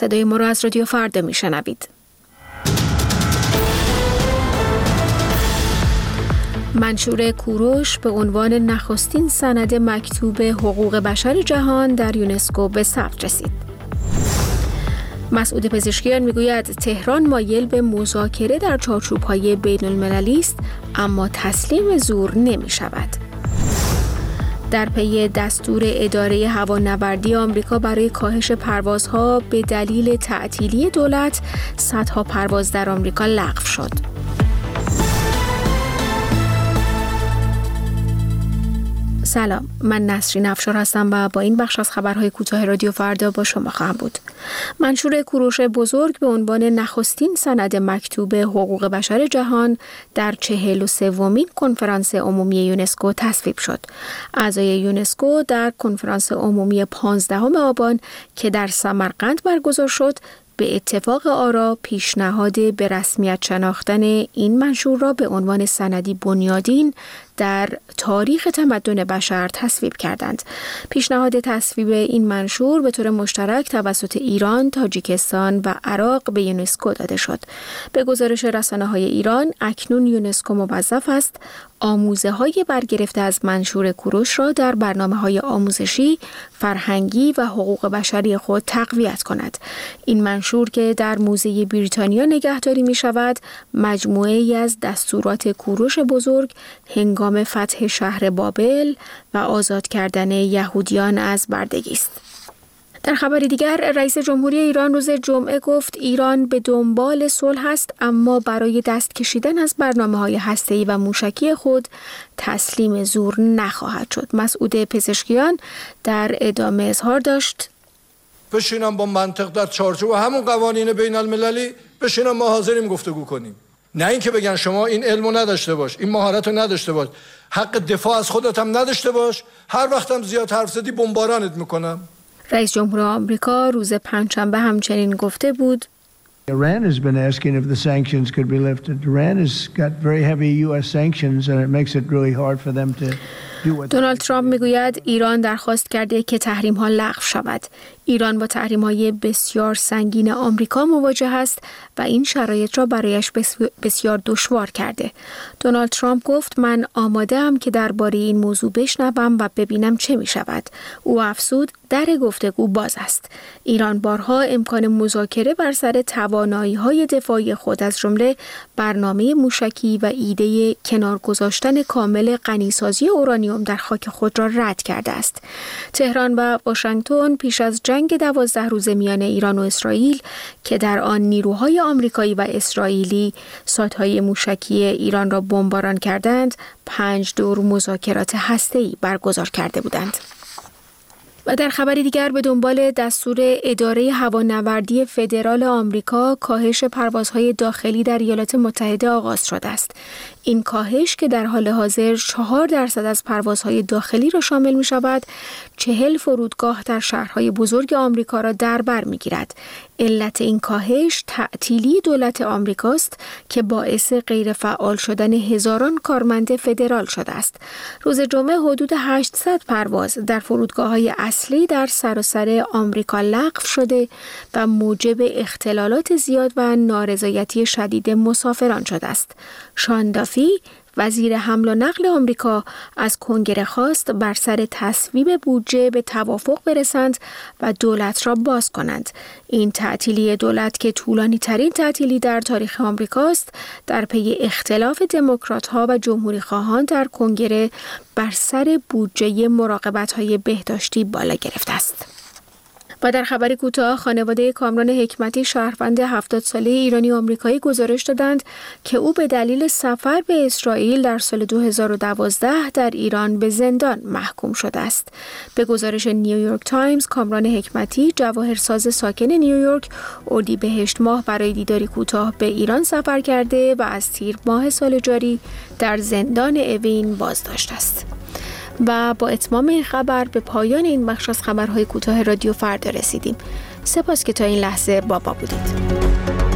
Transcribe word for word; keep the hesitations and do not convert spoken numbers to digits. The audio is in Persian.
صدای ما را از رادیو فردا میشنوید. منشور کوروش به عنوان نخستین سند مکتوب حقوق بشر جهان در یونسکو به ثبت رسید. مسعود پزشکیان میگوید تهران مایل به مذاکره در چارچوب‌های بین‌المللی است، اما تسلیم زور نمی‌شود. در پی دستور اداره هوانوردی آمریکا برای کاهش پروازها به دلیل تعطیلی دولت، صدها پرواز در آمریکا لغو شد. سلام، من نسرین افشار هستم و با این بخش از خبرهای کوتاه رادیو فردا با شما خواهم بود. منشور کوروش بزرگ به عنوان نخستین سند مکتوب حقوق بشر جهان در چهل و سومین کنفرانس عمومی یونسکو تصویب شد. اعضای یونسکو در کنفرانس عمومی پانزدهم آبان که در سمرقند برگزار شد، به اتفاق آرا پیشنهاد به رسمیت شناختن این منشور را به عنوان سندی بنیادین در تاریخ تمدن بشر تصویب کردند. پیشنهاد تصویب این منشور به طور مشترک توسط ایران، تاجیکستان و عراق به یونسکو داده شد. به گزارش رسانه‌های ایران، اکنون یونسکو موظف است آموزه‌های برگرفته از منشور کوروش را در برنامه‌های آموزشی، فرهنگی و حقوق بشری خود تقویت کند. این منشور که در موزه بریتانیا نگهداری می‌شود، مجموعه‌ای از دستورات کوروش بزرگ هنگام فتح شهر بابل و آزاد کردن یهودیان از بردگی است. در خبر دیگر، رئیس جمهوری ایران روز جمعه گفت ایران به دنبال صلح است، اما برای دست کشیدن از برنامه‌های هسته‌ای و موشکی خود تسلیم زور نخواهد شد. مسعود پزشکیان در ادامه اظهار داشت: بشینم با منطق در چارچوب همون قوانین بین المللی بشینم ما حاضریم گفتگو کنیم، نه اینکه بگن شما این علمو نداشته باش، این مهارتو نداشته باش، حق دفاع از خودت هم نداشته باش، هر وقتم زیاد حرف زدی بمبارانت میکنم. رئیس جمهور آمریکا روز پنجشنبه همچنین گفته بود: Iran has been asking if the sanctions could be lifted. Iran has got very heavy U S sanctions and it makes it really hard for them to do what. دونالد ترامپ میگوید ایران درخواست کرده که تحریم ها لغو شود. ایران با تحریم های بسیار سنگین آمریکا مواجه است و این شرایط را برایش بسیار دشوار کرده. دونالد ترامپ گفت من آماده ام که درباره این موضوع بشنوم و ببینم چه می شود. او افزود در گفتگو باز است. ایران بارها امکان مذاکره بر سر توانایی های دفاعی خود از جمله برنامه موشکی و ایده کنار گذاشتن کامل غنیسازی اورانیوم در خاک خود را رد کرده است. تهران و واشنگتن پیش از جنگ دوازده روزه میان ایران و اسرائیل که در آن نیروهای آمریکایی و اسرائیلی سادهای موشکی ایران را بمباران کردند، پنج دور مذاکرات هسته‌ای برگزار کرده بودند. و در خبری دیگر، به دنبال دستور اداره هوانوردی فدرال آمریکا کاهش پروازهای داخلی در ایالات متحده آغاز شده است. این کاهش که در حال حاضر چهار درصد از پروازهای داخلی را شامل می شود، چهل فرودگاه در شهرهای بزرگ آمریکا را در بر می گیرد. علت این کاهش تعطیلی دولت آمریکاست که باعث غیر فعال شدن هزاران کارمند فدرال شده است. روز جمعه حدود هشتصد پرواز در فرودگاه‌های اصلی در سراسر آمریکا لغو شده و موجب اختلالات زیاد و نارضایتی شدید مسافران شده است. شان دافی، وزیر حمل و نقل آمریکا، از کنگره خواست بر سر تصویب بودجه به توافق برسند و دولت را باز کنند. این تعطیلی دولت که طولانی ترین تعطیلی در تاریخ آمریکاست، در پی اختلاف دموکرات‌ها و جمهوری‌خواهان در کنگره بر سر بودجه مراقبت‌های بهداشتی بالا گرفته است. و در خبر کوتاه، خانواده کامران حکمتی شهروند هفتاد ساله ایرانی آمریکایی گزارش دادند که او به دلیل سفر به اسرائیل در سال دو هزار و دوازده در ایران به زندان محکوم شده است. به گزارش نیویورک تایمز، کامران حکمتی، جواهرساز ساکن نیویورک، اردیبهشت ماه برای دیداری کوتاه به ایران سفر کرده و از تیر ماه سال جاری در زندان اوین بازداشت است. و با اتمام این خبر به پایان این بخش از خبرهای کوتاه رادیو فردا رسیدیم. سپاس که تا این لحظه با ما بودید.